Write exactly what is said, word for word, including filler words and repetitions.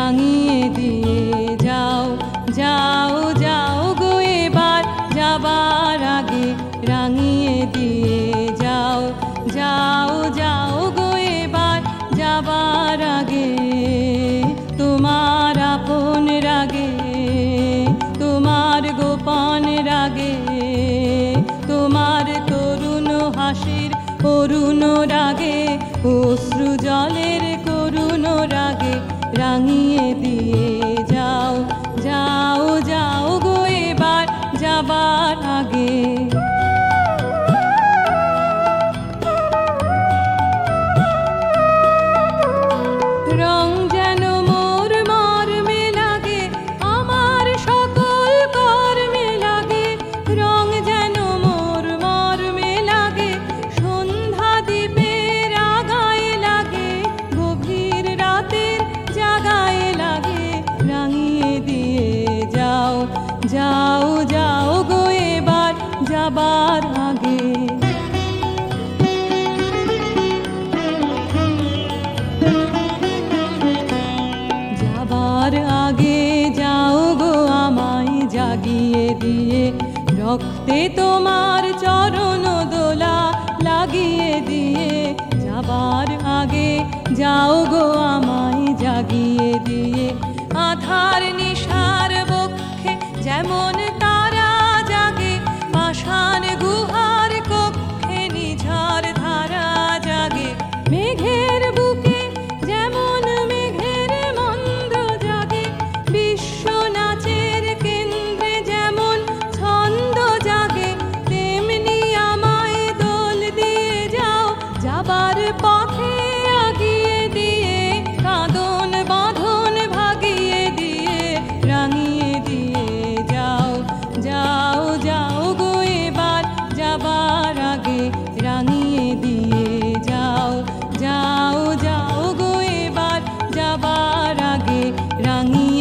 রাঙিয়ে দিয়ে যাও যাও যাও গো এবার যাবার আগে রাঙিয়ে দিয়ে যাও যাও যাও গো এবার যাবার আগে তোমার আপন রাগে তোমার গোপন রাগে তোমার তরুণ হাসির করুণ রাগে অশ্রু জলের করুণ রাগে রাঙিয়ে দিয়ে যাও যাও যাও গো এবার যাবার আগে রং যেন মোর মর্মে লাগে আমার সকল কর্মে লাগে রং যেন মোর মর্মে লাগে সন্ধ্যা দ্বীপের আগায় লাগে গভীর রাতের জাগায় লাগে রাঙিয়ে দিয়ে যাও যাও যাও গো এবার যাবার আগে যাবার আগে যাও গো আমায় জাগিয়ে দিয়ে রক্তে তোমার চরণ দোলা লাগিয়ে দিয়ে যাবার আগে যাও গো আমায় জাগিয়ে দিয়ে আধার নিশার বক্ষে যেমন তারা জাগে পাষাণ গুহার কক্ষে নিঝড় ধারা জাগে মেঘের বুকে যেমন মেঘের মন্দ্র জাগে বিশ্ব নাচের কেন্দ্রে যেমন ছন্দ জাগে তেমনি আমায় দোল দিয়ে যাও যাবার পথে আগিয়ে দিয়ে কাঁদন বাঁধন ভাগিয়ে দিয়ে রাঙিয়ে দিয়ে যাও যাও যাও গো এবার যাবার আগে রাঙিয়ে দিয়ে যাও যাও যাও গো এবার যাবার আগে রাঙিয়ে